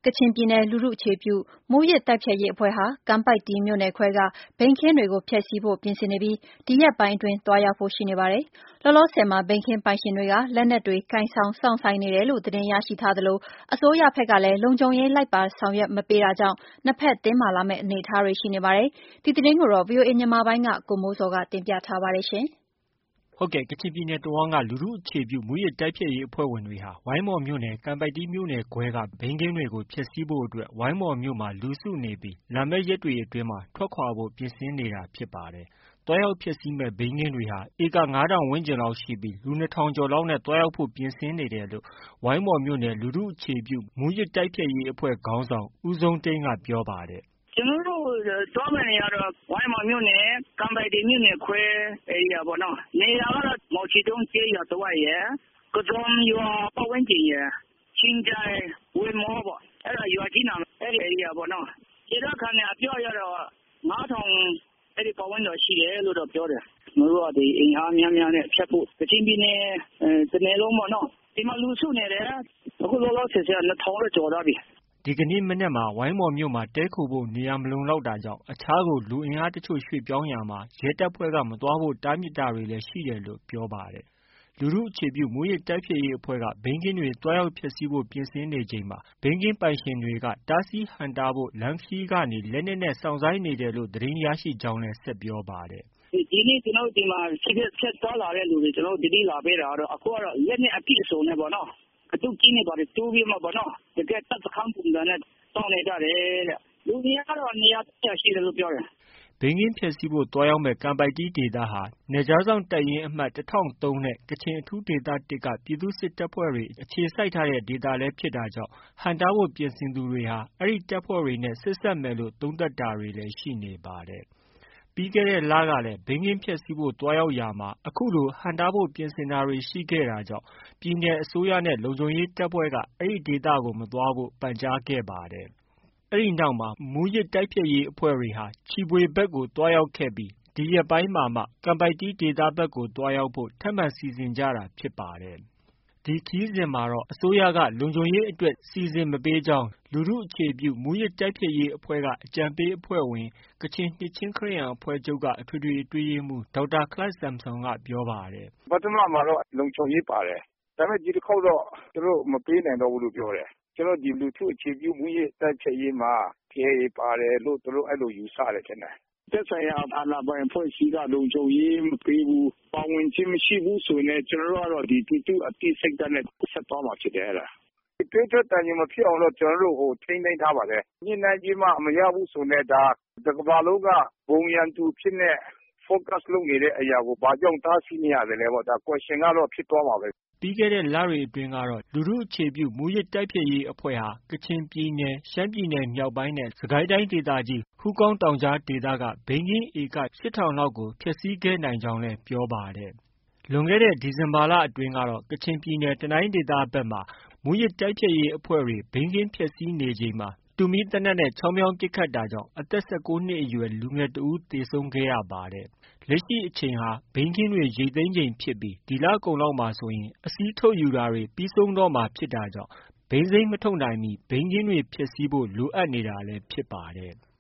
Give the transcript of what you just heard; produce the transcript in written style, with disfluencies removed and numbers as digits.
ကချင်ပြည်နယ်လူထုအခြေပြုမူးယစ်တိုက်ဖျက်ရေးအဖွဲ့ဟာကန်ပိုက်တီမြို့နယ်ခွဲကဘိန်းခင်းတွေကိုဖျက်ဆီးဖို့ပြင်ဆင်နေပြီးဒီရက်ပိုင်းအတွင်းသွားရောက်ဖို့ရှိနေပါတယ်။လောလောဆယ်မှာဘိန်းခင်းပိုင်ရှင်တွေကလက်နက်တွေကိုင်ဆောင်စောင့်ဆိုင်းနေတယ်လို့သတင်းရရှိထားသလိုအစိုးရဘက်ကလည်းလုံခြုံရေးလိုက်ပါဆောင်ရွက်မပေးတာကြောင့်နှစ်ဖက်တင်းမာလာမယ့်အနေအထားတွေရှိနေပါတယ်။ဒီသတင်းကိုတော့ VOA မြန်မာပိုင်းကကိုမိုးစောကတင်ပြထားပါတယ်ရှင်။ဟုတ်ကဲ့ကချင်ပြည်နယ်တဝှမ်းကလူထုအခြေပြုမူးယစ်တိုက်ဖျက်ရေးအဖွဲ့ဝင်တွေဟာဝိုင်းမော်မြို့နယ်ကန်ပိုက်တီးမြို့နယ်ခွဲကဘိန်းခင်းတွေကိုဖျက်ဆီးဖို့အတွက်ဝိုင်းမော်မြို့မှာလူစုနေပြီးလာမယ့်ရက်တွေအတွင်းမှာထွက်ခွာဖို့ပြင်ဆင်နေတာဖြစ်ပါတယ်။သွားရောက်ဖျက်ဆီးမယ့်ဘိန်းခင်းတွေဟာဧက 5000 ဝန်းကျင်လောက်ရှိပြီးလူ 2000 ကျော်လောက်နဲ့သွားရောက်ဖို့ပြင်ဆင်နေတယ်လို့ဝိုင်းမော်မြို့နယ်လူထုအခြေပြုမူးယစ်တိုက်ဖျက်ရေးအဖွဲ့ခေါင်းဆောင်ဦးဆုံးတိန်းကပြောပါတယ်။ “ကျနော်တို့သွားမယ့်နေရာတော့ဝိုင်းမော်မြို့နယ်ကန်ပိုက်တီမြို့နယ်ခွဲဧရိယာပေါ့နော်။နေရာကတော့မော်ချီတုံးကျေးရွာတဝိုက်ရယ်၊ကဇွန်ရွာပတ်ဝန်းကျင်ရယ်၊ချင်းကြိုင်ဝေမောပေါ့။အဲ့ဒါရွာကြီးနာမည်အဲ့ဒီဧရိယာပေါ့နော်။ဒေသခံတွေအပြောအရတော့5000အဲ့ဒီပတ်ဝန်းကျင်ရှိတယ်လို့တော့ပြောတယ်။ကျနော်တို့ကဒီအင်အားများများနဲ့ဖျက်ဖို့ကချင်ပြည်နယ်တနယ်လုံးပေါ့နော်။ဒီမှာလူစုနေတယ်။အခုလောလောဆယ်2000တော့ကျော်သွားပြီ။” ဒီကနေ့မနက်မှာဝိုင်းမော်မြို့မှာတည်းခိုဖို့နေရာမလုံလောက်တာကြောင့်အခြားကိုလူအင်အားတချို့ရွှေ့ပြောင်းရာမှာရဲတပ်ဖွဲ့ကမသွားဖို့တားမြစ်တာတွေလည်းရှိတယ်လို့ပြောပါတယ်။လူထုအခြေပြုမူးယစ်တိုက်ဖျက်ရေးအဖွဲ့ကဘိန်းခင်းတွေသွားရောက်ဖျက်ဆီးဖို့ပြင်ဆင်နေချိန်မှာဘိန်းခင်းပိုင်ရှင်တွေကတားဆီးဟန့်တားဖို့လမ်းခရီးကနေလက်နက်နဲ့စောင့်ဆိုင်းနေတယ်လို့သတင်းရရှိကြောင်းလည်းဆက်ပြောပါတယ်။ “ဒီနေ့ကျနော်တို့ဒီမှာဖြတ်သွားလာတဲ့လူတွေကျနော်တို့သတင်းလာပေးတာကတော့အခုကတော့လက်နက်အပြည့်အစုံနဲ့ပေါ့နော်။ကတုတ်ကျင်းတွေဘာတွေတူးပြီးမှပေါ့နော်။တကယ်တပ်စခန်းပုံစံနဲ့စောင့်နေကြတယ်တဲ့။လူအင်အားကတော့200 ရှိတယ်လို့ပြောတယ်။ ” ဘိန်းခင်းဖျက်ဆီးဖို့သွားရောက်မယ့်ကန်ပိုက်တီဒေသဟာနယ်ခြားစောင့်တပ်ရင်းအမှတ် 1003နဲ့ကချင်အထူးဒေသ ၁ကပြည်သူ့စစ်တပ်ဖွဲ့တွေအခြေစိုက်ထားတဲ့ဒေသလည်းဖြစ်တာကြောင့်ဟန့်တားဖို့ပြင်ဆင်သူတွေဟာအဲဒီတပ်ဖွဲ့တွေနဲ့ဆက်စပ်မယ်လို့သုံးသပ်တာတွေလည်းရှိနေပါတယ်။ ပြီးခဲ့တဲ့လကလည်းဘိန်းခင်းဖျက်ဆီးဖို့သွားရောက်ရာမှာအခုလိုဟန့်တားဖို့ပြင်ဆင်တာတွေရှိခဲ့တာကြောင့်ပြည်နယ်အစိုးရနဲ့လုံခြုံရေးတပ်ဖွဲ့ကအဲဒီဒေသကိုမသွားဖို့ပန်ကြားခဲ့ပါတယ်။ အဲဒီနောက်မှာမူးယစ်တိုက်ဖျက်ရေးအဖွဲ့တွေဟာချီဖွေဘက်ကိုသွားရောက်ခဲ့ပြီးဒီရက်ပိုင်းမှာမှကန်ပိုက်တီဒေသဘက်ကိုသွားရောက်ဖို့ထပ်မံစီစဉ်ကြတာဖြစ်ပါတယ်။ ဒီခရီးစဉ်မှာတော့အစိုးရကလုံခြုံရေးအတွက်စီစဉ်မပေးကြောင်းလူထုအခြေပြုမူးယစ်တိုက်ဖျက်ရေးအဖွဲ့ကအကြံပေးအဖွဲ့ဝင်ကချင်နှစ်ခြင်းခရစ်ယာန်အဖွဲ့ချုပ်ကအထွေထွေအတွင်းရေးမှူးဒေါက်တာခလပ်ဆမ်ဆွန်ကပြောပါတယ်။ “ပထမမှာတော့လုံခြုံရေးပါတယ်။ဒါပေမဲ့ဒီတစ်ခေါက်တော့သူတို့မပေးနိုင်တော့ဘူးလို့ပြောတယ်။ကျနော်တို့ဒီလူထုအခြေပြုမူးယစ်တိုက်ဖျက်ရေးမှာKIA ပါတယ်လို့သူတို့အဲ့လိုယူဆတယ်ထင်တယ်။သက်ဆိုင်ရာအာဏာပိုင်အဖွဲ့အစည်းကလုံခြုံရေးမပေးဘူးပါဝင်ခြင်းမရှိဘူးဆိုရင်ကျနော်တို့ကတော့ဒီပြည်သူအသိစိတ်ဓာတ်နဲ့ဆက်သွားမှာဖြစ်တယ်အဲ့ဒါ။သွေးထွက်သံယိုမဖြစ်အောင်တော့ကျနော်တို့ထိန်းသိမ်းထားပါတယ်။ညှိနှိုင်းပြီးမှမရဘူးဆိုရင်ဒါတစ်ကမ္ဘာလုံးကဘုံရန်သူဖြစ်တဲ့ focus လုပ်နေတဲ့အရာကိုဘာကြောင့်တားဆီးမရသလဲပေါ့ဒါ question ကတော့ဖြစ်သွားမှာပဲ။ ” ပြီးခဲ့တဲ့လတွေအတွင်းကတော့လူထုအခြေပြုမူးယစ်တိုက်ဖျက်ရေးအဖွဲ့ဟာကချင်ပြည်နယ်၊ရှမ်းပြည်နယ်မြောက်ပိုင်းနဲ့စစ်ကိုင်းတိုင်းဒေသကြီးဟူးကောင်းတောင်ကြားဒေသကဘိန်းခင်းဧက 8000 လောက်ကိုဖျက်ဆီးခဲ့နိုင်ကြောင်းလည်းပြောပါတယ်။ လွန်ခဲ့တဲ့ဒီဇင်ဘာလအတွင်းကတော့ကချင်ပြည်နယ်တနိုင်းဒေသဘက်မှာမူးယစ်တိုက်ဖျက်ရေးအဖွဲ့တွေဘိန်းခင်းဖျက်ဆီးနေချိန်မှာတူမီးသေနတ်နဲ့ချောင်းမြောင်းပစ်ခတ်တာကြောင့်အသက်၁၉နှစ်အရွယ်လူငယ်တစ်ဦးသေဆုံးခဲ့ရပါတယ်။ လက်ရှိအချိန်ဟာဘိန်းခင်းတွေရိတ်သိမ်းချိန်ဖြစ်ပြီးဒီလကုန်လောက်မှာဆိုရင်အစီးထုတ်ယူတာတွေပြီးဆုံးတော့မှာဖြစ်တာကြောင့်ဘိန်းစိမ်းမထုတ်နိုင်မီဘိန်းခင်းတွေဖျက်ဆီးဖို့လိုအပ်နေတာလည်းဖြစ်ပါတယ်။